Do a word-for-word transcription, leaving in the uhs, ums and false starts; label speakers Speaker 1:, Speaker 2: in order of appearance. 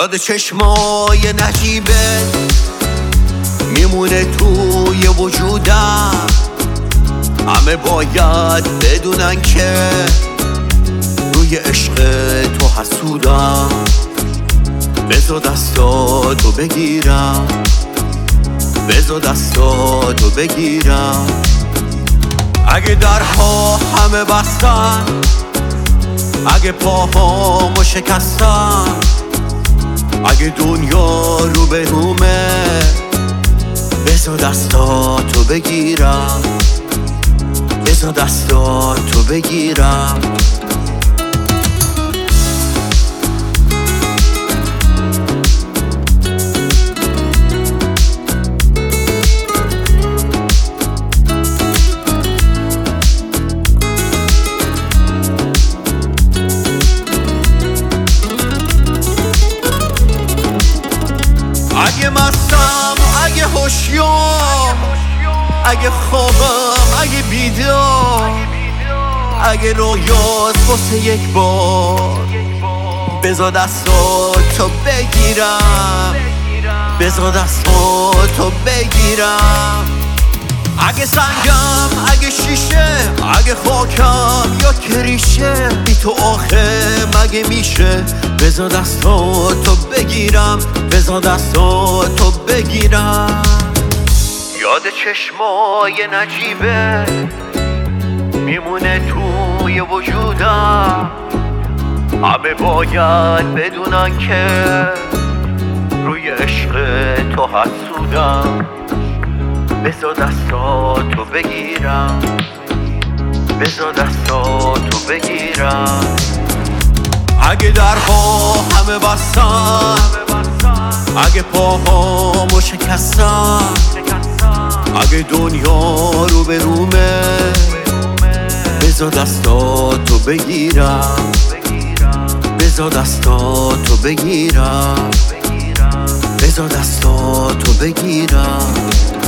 Speaker 1: یاد چشمای نجیبه میمونه توی وجودم. همه باید بدونن که روی عشق تو حسودم. بذار دستاتو بگیرم، بذار دستاتو بگیرم. اگه درها همه بستن، اگه پاهامو شکستن، اگه دنیا رو به رومه، بذار دستاتو بگیرم، بذار دستاتو بگیرم. اگه مستم، اگه هوشیام، اگه خوابم، اگه بیدار، اگه رویاست واسه یک بار، بذار دستاتو بگیرم، بذار دستاتو بگیرم. اگه سنگم، اگه شیشه، اگه خاکم یا کریشه، بی تو آخه مگه میشه؟ بذار دستاتو بگیرم، بذار دستاتو بگیرم. یاد چشمای نجیبه میمونه توی وجودم. همه باید بدونن که روی عشق تو حسودم. بذار دستاتو بگیرم، بذار دستاتو بگیرم. اگه درها همه بستن، اگه پاهامو شکستن، اگه دنیا رو به رومه، بذار دستاتو بگیرم، بذار دستاتو بگیرم، بذار دستاتو بگیرم.